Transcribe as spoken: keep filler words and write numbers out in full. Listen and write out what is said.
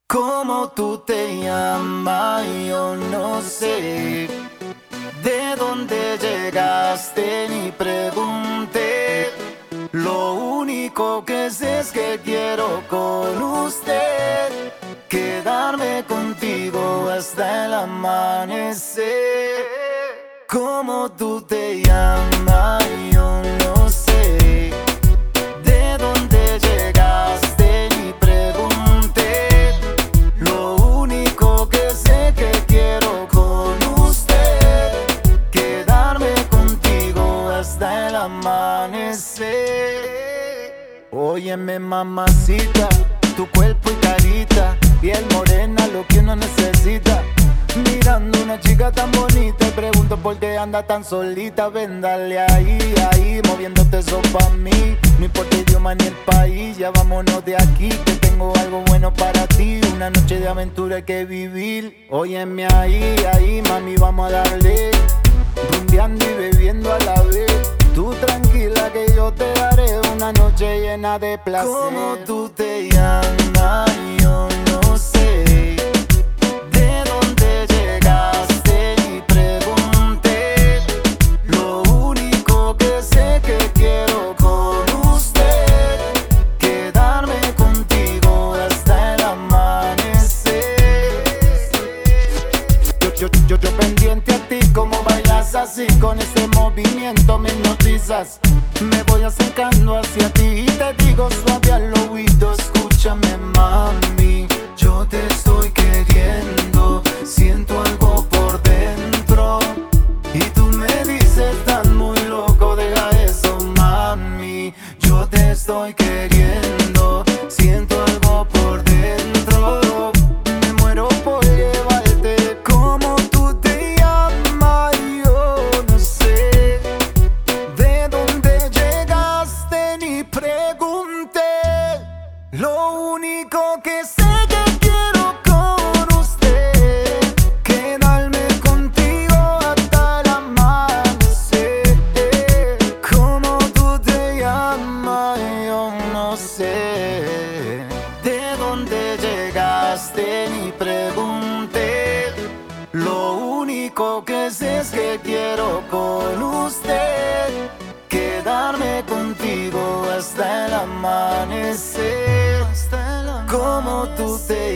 ¿Cómo tú te llamas? Yo no sé. ¿De dónde llegaste? Ni pregunté. Lo único que sé es que quiero con usted quedarme contigo hasta el amanecer. ¿Cómo tú te llamas? Yo no sé. ¿De dónde llegaste? Ni pregunté. Lo único que sé que quiero con usted quedarme contigo hasta el amanecer. Óyeme, mamacita, tu cuerpo y carita, piel morena, lo que uno necesita. Mirando una chica tan bonita y pregunto por qué anda tan solita. Ven, dale ahí, ahí, moviéndote eso pa' mí. No importa el idioma ni el país, ya vámonos de aquí, que tengo algo bueno para ti. Una noche de aventura hay que vivir. Óyeme ahí, ahí, mami, vamos a darle. Rumbeando y bebiendo a la vez. Tú tranquila que yo te daré una noche llena de placer. ¿Cómo tú te llamas? Yo no sé. ¿De dónde llegaste? Ni pregunté. Lo único que sé que quiero con usted quedarme contigo hasta el amanecer. Yo, yo, yo, yo pendiente a ti, como bailas así, con ese movimiento me hipnotizas. Me voy acercando hacia ti y te digo suave al oído, escúchame mami, yo te estoy queriendo, siento algo por dentro y tú me dices estás muy loco, deja eso mami, yo te estoy queriendo, siento algo por dentro, me muero por llevarte. ¿Cómo tú te llamas? Yo no sé. ¿De dónde llegaste? Ni pregunté. Lo único que sé que quiero con usted quedarme contigo hasta el amanecer. ¿Cómo tú te llamas? Yo no sé. ¿De dónde llegaste? Ni pregunté. Lo único que sé es que quiero con usted quedarme contigo hasta el amanecer. ¿Cómo tú te